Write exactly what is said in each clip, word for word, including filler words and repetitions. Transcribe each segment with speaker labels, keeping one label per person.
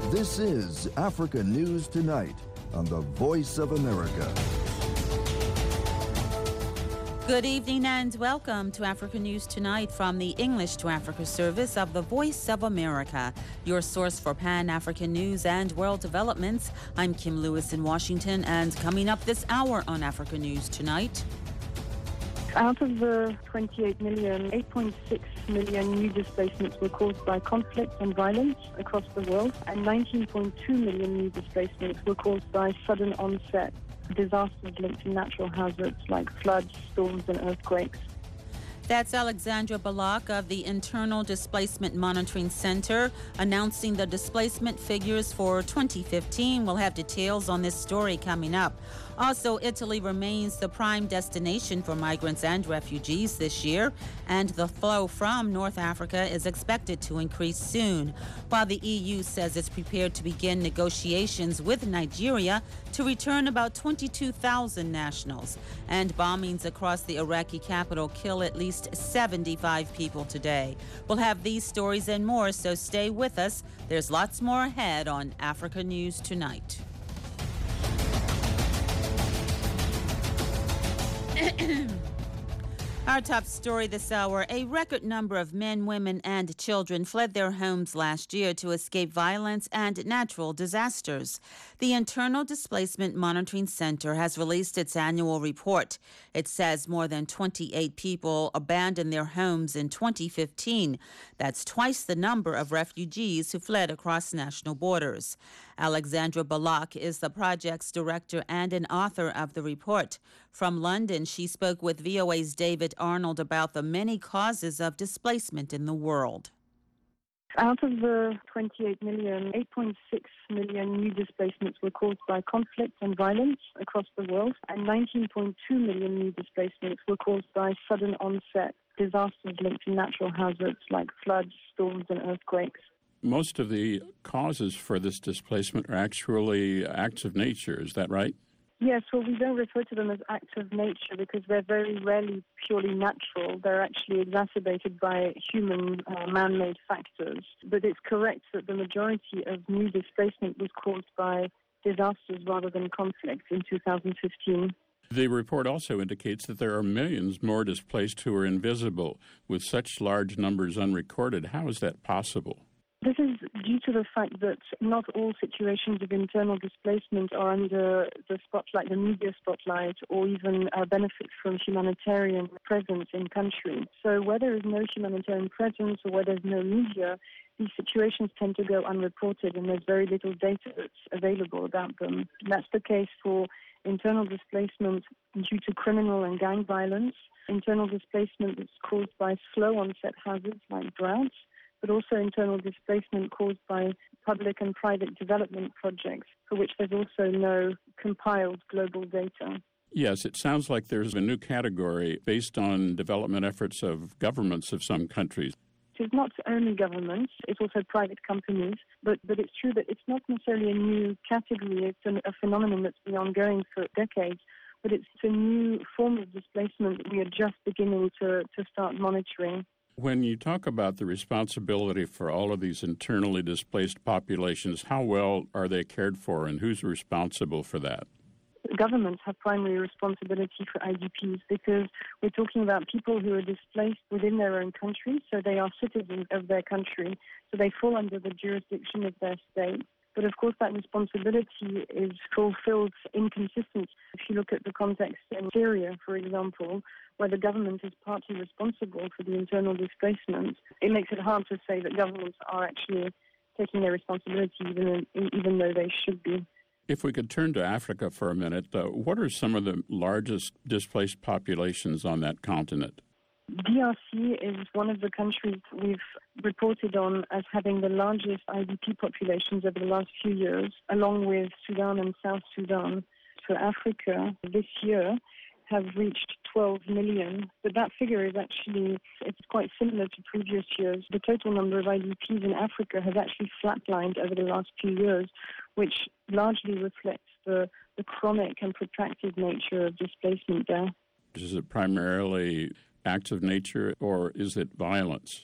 Speaker 1: This is Africa News Tonight on the Voice of America.
Speaker 2: Good evening and welcome to Africa News Tonight from the English to Africa service of the Voice of America, your source for Pan-African news and world developments. I'm Kim Lewis in Washington, and coming up this hour on Africa News Tonight.
Speaker 3: Out of the twenty-eight million, eight point six million new displacements were caused by conflict and violence across the world, and nineteen point two million new displacements were caused by sudden onset disasters linked to natural hazards like floods, storms, and earthquakes.
Speaker 2: That's Alexandra Balak of the Internal Displacement Monitoring Center announcing the displacement figures for twenty fifteen. We'll have details on this story coming up. Also, Italy remains the prime destination for migrants and refugees this year, and the flow from North Africa is expected to increase soon, while the E U says it's prepared to begin negotiations with Nigeria to return about twenty-two thousand nationals. And bombings across the Iraqi capital kill at least seventy-five people today. We'll have these stories and more, so stay with us. There's lots more ahead on Africa News Tonight. Our top story this hour, a record number of men, women, and children fled their homes last year to escape violence and natural disasters. The Internal Displacement Monitoring Center has released its annual report. It says more than twenty-eight people abandoned their homes in twenty fifteen. That's twice the number of refugees who fled across national borders. Alexandra Balak is the project's director and an author of the report. From London, she spoke with V O A's David Arnold about the many causes of displacement in the world.
Speaker 3: Out of the twenty-eight million, eight point six million new displacements were caused by conflict and violence across the world, and nineteen point two million new displacements were caused by sudden onset disasters linked to natural hazards like floods, storms, and earthquakes.
Speaker 4: Most of the causes for this displacement are actually acts of nature, is that right?
Speaker 3: Yes, well, we don't refer to them as acts of nature because they're very rarely purely natural. They're actually exacerbated by human uh, man-made factors. But it's correct that the majority of new displacement was caused by disasters rather than conflict in two thousand fifteen.
Speaker 4: The report also indicates that there are millions more displaced who are invisible. With such large numbers unrecorded, how is that possible?
Speaker 3: This is due to the fact that not all situations of internal displacement are under the spotlight, the media spotlight, or even uh, benefit from humanitarian presence in countries. So where there is no humanitarian presence or where there's no media, these situations tend to go unreported and there's very little data that's available about them. That's the case for internal displacement due to criminal and gang violence, internal displacement that's caused by slow onset hazards like droughts, but also internal displacement caused by public and private development projects, for which there's also no compiled global data.
Speaker 4: Yes, it sounds like there's a new category based on development efforts of governments of some countries.
Speaker 3: It's not only governments, it's also private companies, but, but it's true that it's not necessarily a new category, it's an, a phenomenon that's been ongoing for decades, but it's a new form of displacement that we are just beginning to, to start monitoring.
Speaker 4: When you talk about the responsibility for all of these internally displaced populations, how well are they cared for and who's responsible for that?
Speaker 3: Governments have primary responsibility for I D Ps because we're talking about people who are displaced within their own country, so they are citizens of their country, so they fall under the jurisdiction of their state. But of course that responsibility is fulfilled inconsistently. If you look at the context in Syria, for example, where the government is partly responsible for the internal displacement, it makes it hard to say that governments are actually taking their responsibility even, even though they should be.
Speaker 4: If we could turn to Africa for a minute, uh, what are some of the largest displaced populations on that continent?
Speaker 3: D R C is one of the countries we've reported on as having the largest I D P populations over the last few years, along with Sudan and South Sudan. So Africa this year have reached twelve million, but that figure is actually, it's quite similar to previous years. The total number of I D Ps in Africa has actually flatlined over the last few years, which largely reflects the, the chronic and protracted nature of displacement there.
Speaker 4: Is it primarily acts of nature or is it violence?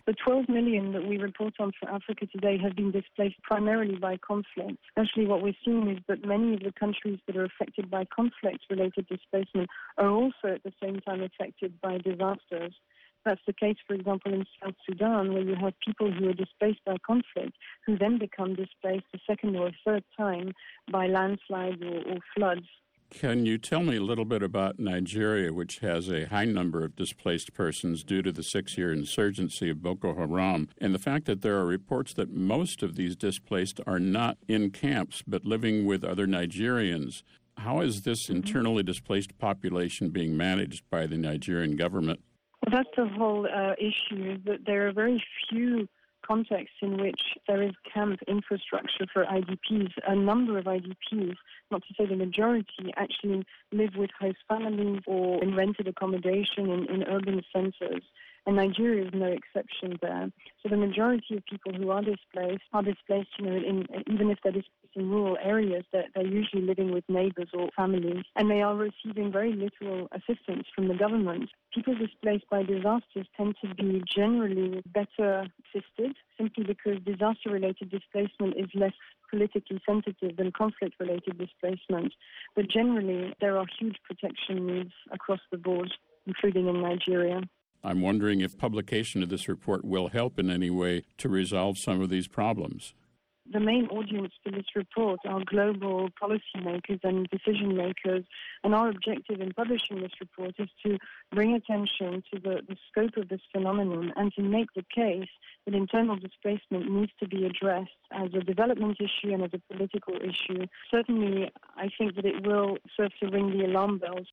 Speaker 3: The twelve million that we report on for Africa today have been displaced primarily by conflict. Actually, what we're seeing is that many of the countries that are affected by conflict-related displacement are also at the same time affected by disasters. That's the case, for example, in South Sudan, where you have people who are displaced by conflict who then become displaced a second or a third time by landslides or, or floods.
Speaker 4: Can you tell me a little bit about Nigeria, which has a high number of displaced persons due to the six-year insurgency of Boko Haram, and the fact that there are reports that most of these displaced are not in camps but living with other Nigerians? How is this internally displaced population being managed by the Nigerian government?
Speaker 3: Well, that's the whole uh, issue, is that there are very few contexts in which there is camp infrastructure for I D Ps. A number of I D Ps, not to say the majority, actually live with host families or in rented accommodation in, in urban centres. And Nigeria is no exception there. So the majority of people who are displaced are displaced, you know, in, even if they're displaced in rural areas, they're, they're usually living with neighbours or families, and they are receiving very little assistance from the government. People displaced by disasters tend to be generally better assisted, simply because disaster-related displacement is less politically sensitive than conflict-related displacement. But generally, there are huge protection needs across the board, including in Nigeria.
Speaker 4: I'm wondering if publication of this report will help in any way to resolve some of these problems.
Speaker 3: The main audience for this report are global policymakers and decision makers, and our objective in publishing this report is to bring attention to the, the scope of this phenomenon and to make the case that internal displacement needs to be addressed as a development issue and as a political issue. Certainly, I think that it will serve to ring the alarm bells.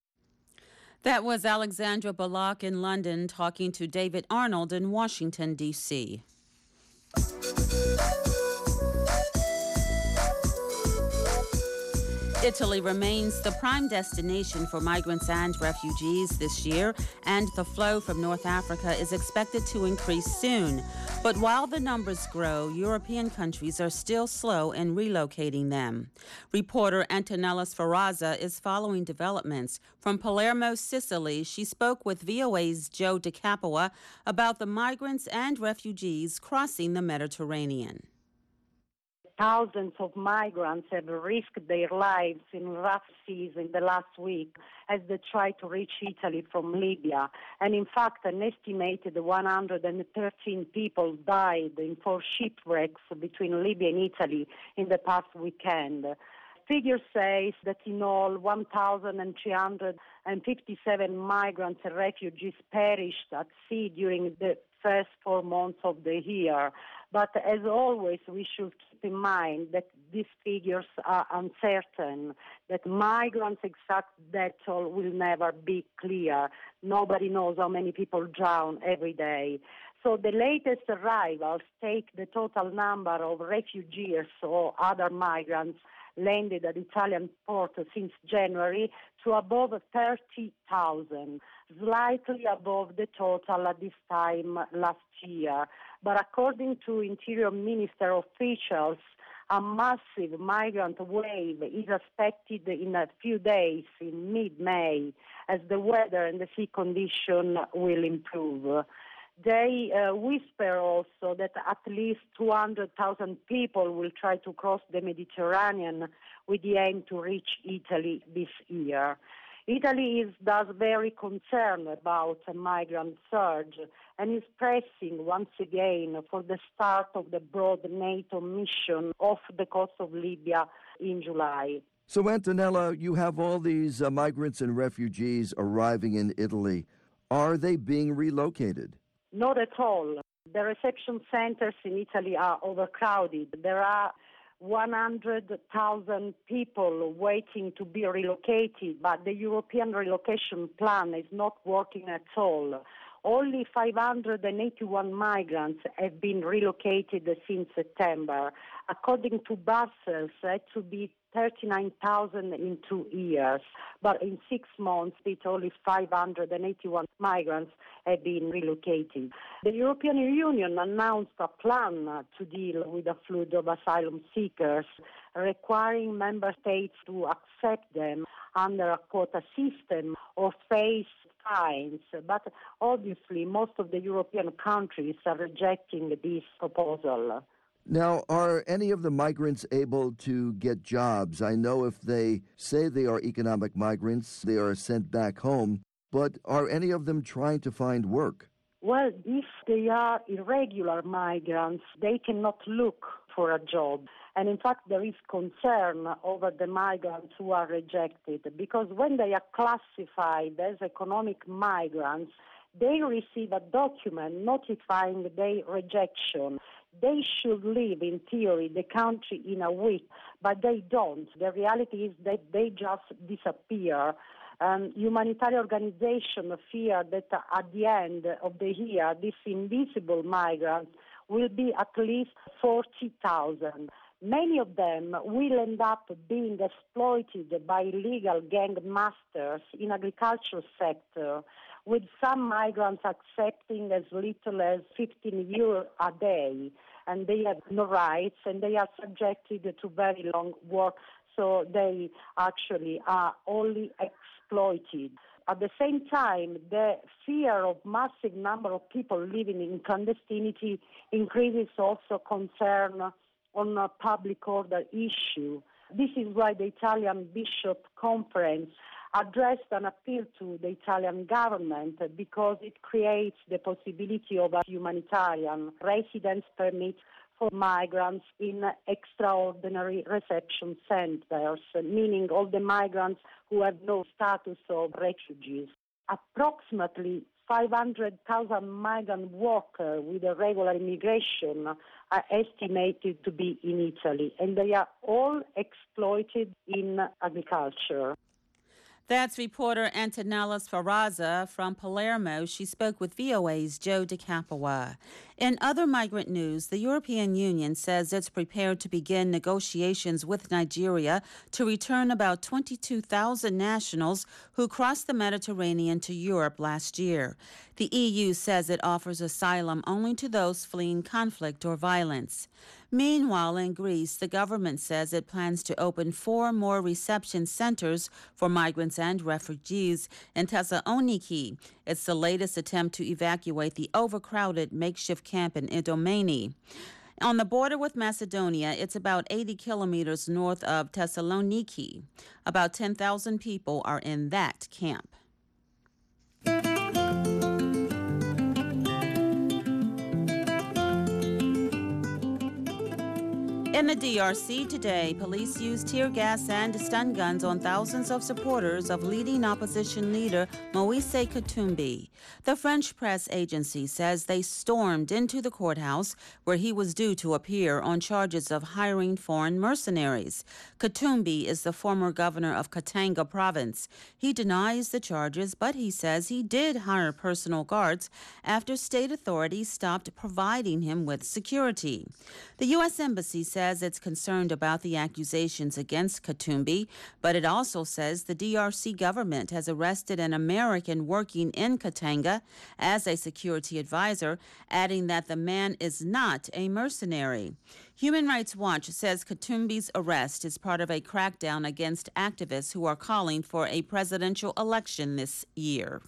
Speaker 2: That was Alexandra Bullock in London talking to David Arnold in Washington, D C Italy remains the prime destination for migrants and refugees this year, and the flow from North Africa is expected to increase soon. But while the numbers grow, European countries are still slow in relocating them. Reporter Antonella Sferrazza is following developments. From Palermo, Sicily, she spoke with V O A's Joe De Capua about the migrants and refugees crossing the Mediterranean.
Speaker 5: Thousands of migrants have risked their lives in rough seas in the last week as they try to reach Italy from Libya. And in fact, an estimated one hundred thirteen people died in four shipwrecks between Libya and Italy in the past weekend. Figures say that in all, one thousand three hundred fifty-seven migrants and refugees perished at sea during the first four months of the year. But as always, we should keep in mind that these figures are uncertain, that migrants' exact death toll will never be clear. Nobody knows how many people drown every day. So the latest arrivals take the total number of refugees or other migrants landed at Italian port since January to above thirty thousand, slightly above the total at this time last year. But according to Interior Minister officials, a massive migrant wave is expected in a few days, in mid-May, as the weather and the sea condition will improve. They uh, whisper also that at least two hundred thousand people will try to cross the Mediterranean with the aim to reach Italy this year. Italy is thus very concerned about a migrant surge and is pressing once again for the start of the broad NATO mission off the coast of Libya in July.
Speaker 1: So, Antonella, you have all these uh, migrants and refugees arriving in Italy. Are they being relocated?
Speaker 5: Not at all. The reception centers in Italy are overcrowded. There are one hundred thousand people waiting to be relocated, but the European relocation plan is not working at all. Only five hundred eighty-one migrants have been relocated since September. According to Brussels, it should be thirty-nine thousand in two years. But in six months, it's only five hundred eighty-one migrants have been relocated. The European Union announced a plan to deal with the flood of asylum seekers, requiring member states to accept them under a quota system or face fines. But obviously, most of the European countries are rejecting this proposal.
Speaker 1: Now, are any of the migrants able to get jobs? I know if they say they are economic migrants, they are sent back home, but are any of them trying to find work?
Speaker 5: Well, if they are irregular migrants, they cannot look for a job. And in fact, there is concern over the migrants who are rejected, because when they are classified as economic migrants, they receive a document notifying their rejection. They should leave, in theory, the country in a week, but they don't. The reality is that they just disappear. Um, humanitarian organizations fear that at the end of the year, these invisible migrants will be at least forty thousand. Many of them will end up being exploited by illegal gang masters in agricultural sector, with some migrants accepting as little as fifteen euros a day, and they have no rights, and they are subjected to very long work, so they actually are only exploited. At the same time, the fear of massive number of people living in clandestinity increases also concern on a public order issue. This is why the Italian Bishop Conference addressed an appeal to the Italian government, because it creates the possibility of a humanitarian residence permit for migrants in extraordinary reception centers, meaning all the migrants who have no status of refugees. Approximately five hundred thousand migrant workers with a regular immigration are estimated to be in Italy, and they are all exploited in agriculture.
Speaker 2: That's reporter Antonella Sferrazza from Palermo. She spoke with V O A's Joe DeCapua. In other migrant news, the European Union says it's prepared to begin negotiations with Nigeria to return about twenty-two thousand nationals who crossed the Mediterranean to Europe last year. The E U says it offers asylum only to those fleeing conflict or violence. Meanwhile, in Greece, the government says it plans to open four more reception centers for migrants and refugees in Thessaloniki. It's the latest attempt to evacuate the overcrowded makeshift camp in Idomeni. On the border with Macedonia, it's about eighty kilometers north of Thessaloniki. About ten thousand people are in that camp. In the D R C today, police used tear gas and stun guns on thousands of supporters of leading opposition leader Moise Katumbi. The French press agency says they stormed into the courthouse where he was due to appear on charges of hiring foreign mercenaries. Katumbi is the former governor of Katanga province. He denies the charges, but he says he did hire personal guards after state authorities stopped providing him with security. The U S Embassy says it's concerned about the accusations against Katumbi, but it also says the D R C government has arrested an American working in Katanga as a security advisor, adding that the man is not a mercenary. Human Rights Watch says Katumbi's arrest is part of a crackdown against activists who are calling for a presidential election this year.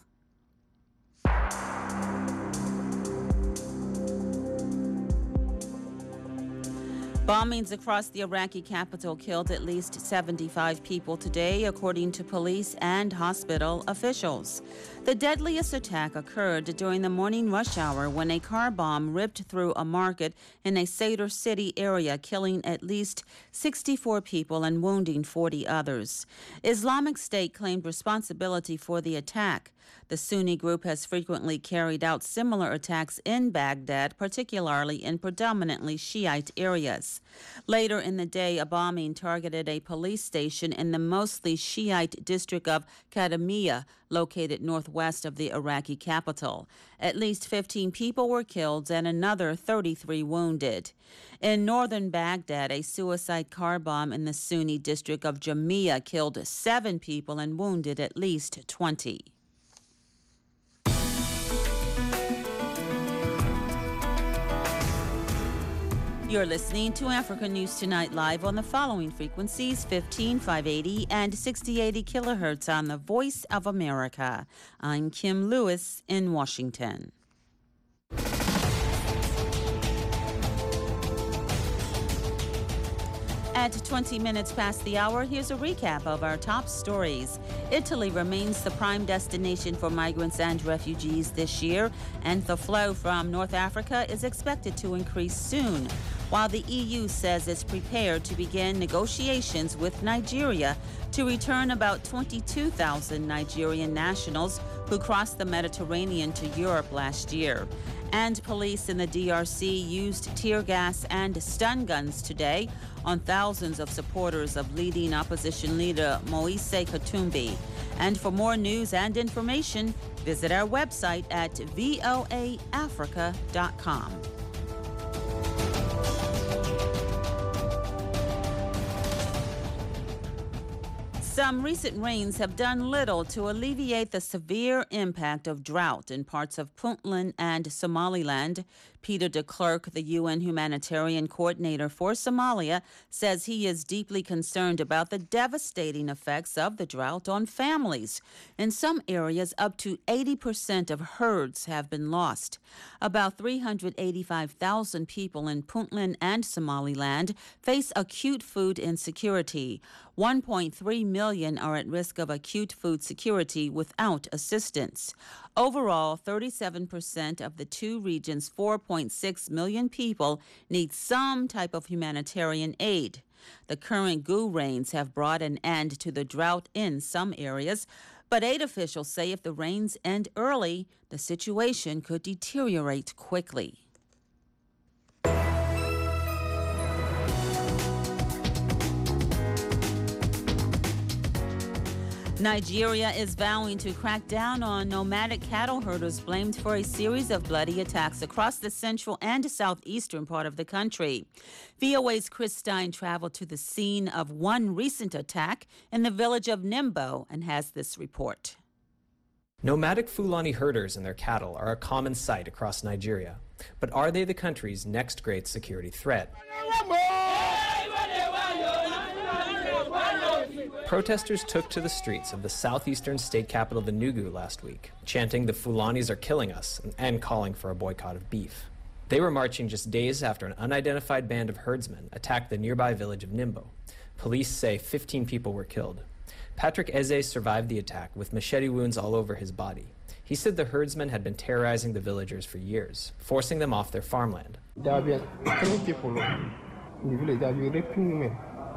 Speaker 2: Bombings across the Iraqi capital killed at least seventy-five people today, according to police and hospital officials. The deadliest attack occurred during the morning rush hour when a car bomb ripped through a market in a Sadr City area, killing at least sixty-four people and wounding forty others. Islamic State claimed responsibility for the attack. The Sunni group has frequently carried out similar attacks in Baghdad, particularly in predominantly Shiite areas. Later in the day, a bombing targeted a police station in the mostly Shiite district of Kadhimiya, located northwest of the Iraqi capital. At least fifteen people were killed and another thirty-three wounded. In northern Baghdad, a suicide car bomb in the Sunni district of Jamia killed seven people and wounded at least twenty. You're listening to Africa News Tonight live on the following frequencies: fifteen, five eighty and sixty eighty kilohertz on the Voice of America. I'm Kim Lewis in Washington. At twenty minutes past the hour, here's a recap of our top stories. Italy remains the prime destination for migrants and refugees this year, and the flow from North Africa is expected to increase soon, while the E U says it's prepared to begin negotiations with Nigeria to return about twenty-two thousand Nigerian nationals who crossed the Mediterranean to Europe last year. And police in the D R C used tear gas and stun guns today on thousands of supporters of leading opposition leader Moise Katumbi. And for more news and information, visit our website at voa africa dot com. Some recent rains have done little to alleviate the severe impact of drought in parts of Puntland and Somaliland. Peter de Klerk, the U N humanitarian coordinator for Somalia, says he is deeply concerned about the devastating effects of the drought on families. In some areas, up to eighty percent of herds have been lost. About three hundred eighty-five thousand people in Puntland and Somaliland face acute food insecurity. one point three million are at risk of acute food security without assistance. Overall, thirty-seven percent of the two region's four point six million people need some type of humanitarian aid. The current Gu rains have brought an end to the drought in some areas, but aid officials say if the rains end early, the situation could deteriorate quickly. Nigeria is vowing to crack down on nomadic cattle herders blamed for a series of bloody attacks across the central and southeastern part of the country. V O A's Chris Stein traveled to the scene of one recent attack in the village of Nimbo and has this report.
Speaker 6: Nomadic Fulani herders and their cattle are a common sight across Nigeria. But are they the country's next great security threat? Protesters took to the streets of the southeastern state capital, Enugu, last week, chanting "The Fulanis are killing us" and calling for a boycott of beef. They were marching just days after an unidentified band of herdsmen attacked the nearby village of Nimbo. Police say fifteen people were killed. Patrick Eze survived the attack with machete wounds all over his body. He said the herdsmen had been terrorizing the villagers for years, forcing them off their farmland.
Speaker 7: There have been many people in the village. They have been raping women.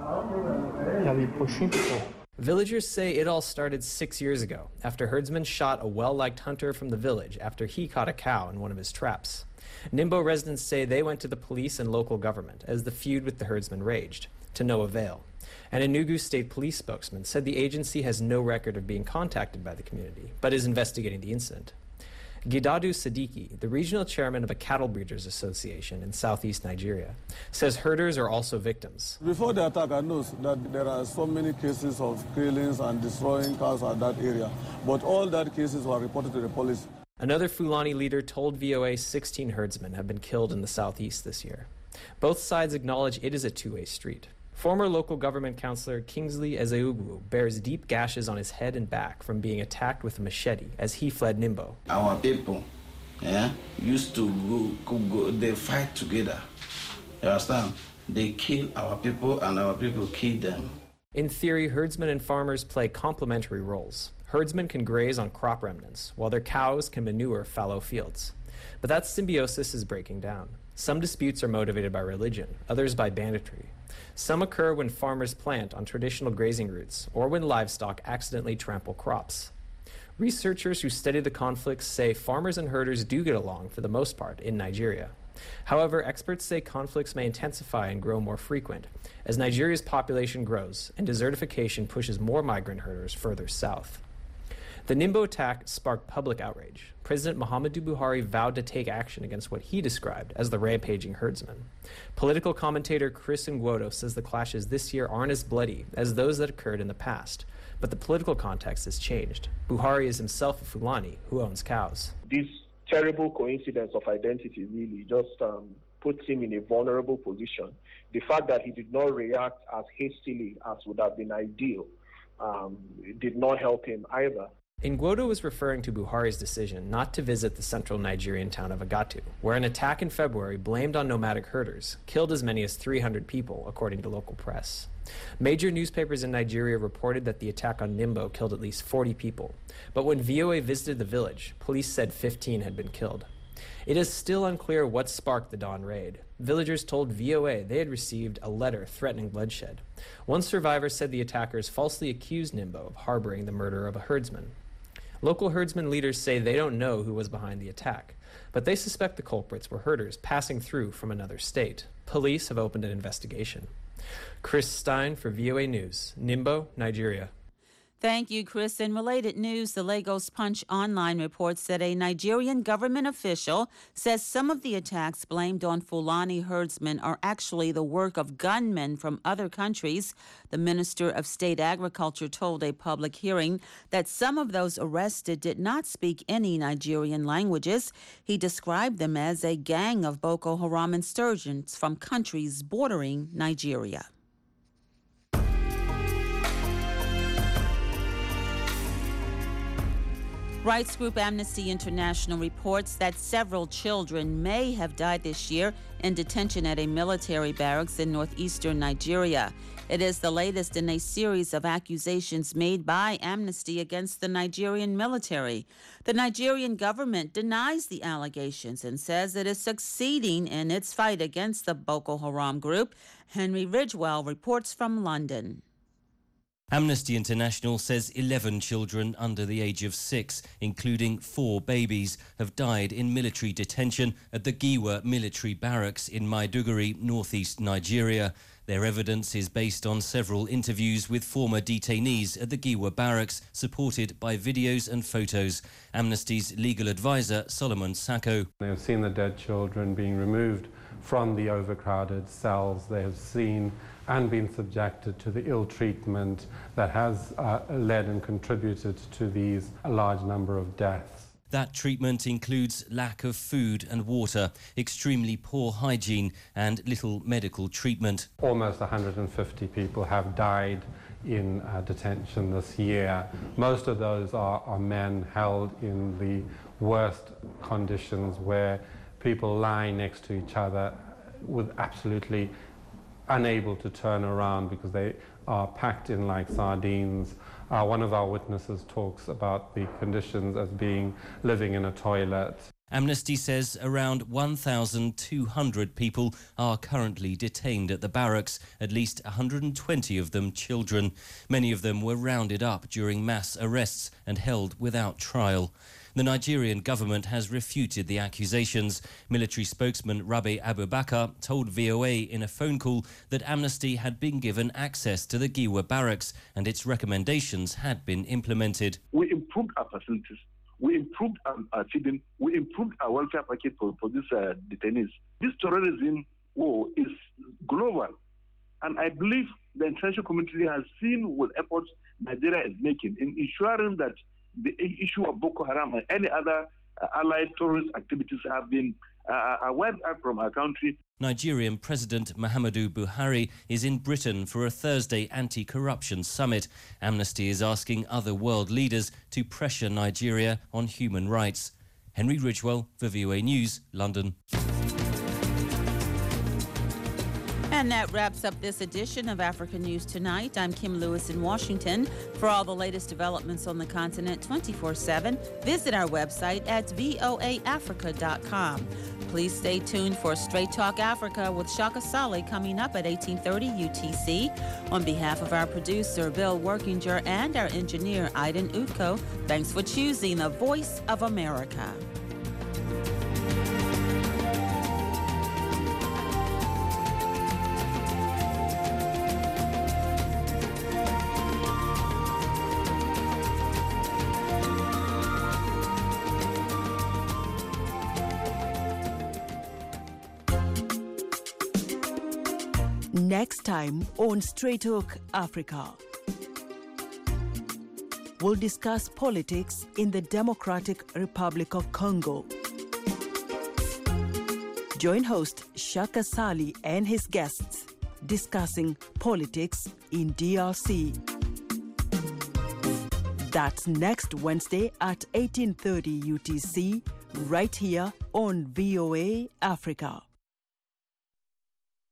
Speaker 7: They have been pushing people.
Speaker 6: Villagers say it all started six years ago after herdsmen shot a well-liked hunter from the village after he caught a cow in one of his traps. Nimbo residents say they went to the police and local government as the feud with the herdsmen raged, to no avail. An Enugu State Police spokesman said the agency has no record of being contacted by the community, but is investigating the incident. Gidadu Siddiqui, the regional chairman of a cattle breeders association in southeast Nigeria, says herders are also victims.
Speaker 8: Before the attack, I know that there are so many cases of killings and destroying cows at that area, but all that cases were reported to the police.
Speaker 6: Another Fulani leader told V O A sixteen herdsmen have been killed in the southeast this year. Both sides acknowledge it is a two-way street. Former local government councillor Kingsley Ezeugwu bears deep gashes on his head and back from being attacked with a machete as he fled Nimbo.
Speaker 9: Our people yeah, used to go, go, they fight together. You understand? They kill our people and our people kill them.
Speaker 6: In theory, herdsmen and farmers play complementary roles. Herdsmen can graze on crop remnants, while their cows can manure fallow fields. But that symbiosis is breaking down. Some disputes are motivated by religion, others by banditry. Some occur when farmers plant on traditional grazing routes or when livestock accidentally trample crops. Researchers who study the conflicts say farmers and herders do get along for the most part in Nigeria. However, experts say conflicts may intensify and grow more frequent as Nigeria's population grows and desertification pushes more migrant herders further south. The Nimbo attack sparked public outrage. President Muhammadu Buhari vowed to take action against what he described as the rampaging herdsmen. Political commentator Chris Ngwodo says the clashes this year aren't as bloody as those that occurred in the past, but the political context has changed. Buhari is himself a Fulani who owns cows.
Speaker 10: This terrible coincidence of identity really just um,
Speaker 7: puts him in a vulnerable position. The fact that he did not react as hastily as would have been ideal um, did not help him either.
Speaker 6: Ngwodo was referring to Buhari's decision not to visit the central Nigerian town of Agatu, where an attack in February blamed on nomadic herders killed as many as three hundred people, according to local press. Major newspapers in Nigeria reported that the attack on Nimbo killed at least forty people, but when V O A visited the village, police said fifteen had been killed. It is still unclear what sparked the dawn raid. Villagers told V O A they had received a letter threatening bloodshed. One survivor said the attackers falsely accused Nimbo of harboring the murder of a herdsman. Local herdsman leaders say they don't know who was behind the attack, but they suspect the culprits were herders passing through from another state. Police have opened an investigation. Chris Stein for V O A News, Nimbo, Nigeria.
Speaker 2: Thank you, Chris. In related news, the Lagos Punch Online reports that a Nigerian government official says some of the attacks blamed on Fulani herdsmen are actually the work of gunmen from other countries. The Minister of State Agriculture told a public hearing that some of those arrested did not speak any Nigerian languages. He described them as a gang of Boko Haram insurgents from countries bordering Nigeria. Rights group Amnesty International reports that several children may have died this year in detention at a military barracks in northeastern Nigeria. It is the latest in a series of accusations made by Amnesty against the Nigerian military. The Nigerian government denies the allegations and says it is succeeding in its fight against the Boko Haram group. Henry Ridgewell reports from London.
Speaker 10: Amnesty International says eleven children under the age of six, including four babies, have died in military detention at the Giwa military barracks in Maiduguri, northeast Nigeria. Their evidence is based on several interviews with former detainees at the Giwa barracks, supported by videos and photos. Amnesty's legal advisor, Solomon Sacco.
Speaker 11: They have seen the dead children being removed from the overcrowded cells. They have seen and been subjected to the ill treatment that has uh, led and contributed to these a large number of deaths.
Speaker 10: That treatment includes lack of food and water, extremely poor hygiene and little medical treatment.
Speaker 11: Almost one hundred fifty people have died in uh, detention this year. Most of those are, are men held in the worst conditions, where people lie next to each other with absolutely unable to turn around because they are packed in like sardines. Uh, one of our witnesses talks about the conditions as being living in a toilet.
Speaker 10: Amnesty says around one thousand two hundred people are currently detained at the barracks, at least one hundred twenty of them children. Many of them were rounded up during mass arrests and held without trial. The Nigerian government has refuted the accusations. Military spokesman Rabi Abubakar told V O A in a phone call that Amnesty had been given access to the Giwa barracks and its recommendations had been implemented.
Speaker 12: We improved our facilities. We improved our, our feeding. We improved our welfare package for, for these uh, detainees. This terrorism war is global. And I believe the international community has seen what efforts Nigeria is making in ensuring that the issue of Boko Haram and any other uh, allied terrorist activities have been uh, wiped out from our country.
Speaker 10: Nigerian President Muhammadu Buhari is in Britain for a Thursday anti-corruption summit. Amnesty is asking other world leaders to pressure Nigeria on human rights. Henry Ridgewell for V O A News, London.
Speaker 2: And that wraps up this edition of Africa News Tonight. I'm Kim Lewis in Washington. For all the latest developments on the continent twenty-four seven, visit our website at voa africa dot com. Please stay tuned for Straight Talk Africa with Shaka Sali coming up at eighteen thirty U T C. On behalf of our producer, Bill Workinger, and our engineer, Aiden Utko, thanks for choosing the Voice of America.
Speaker 13: Next time on Straight Talk Africa, we'll discuss politics in the Democratic Republic of Congo. Join host Shaka Sali and his guests discussing politics in D R C. That's next Wednesday at eighteen thirty U T C, right here on V O A Africa.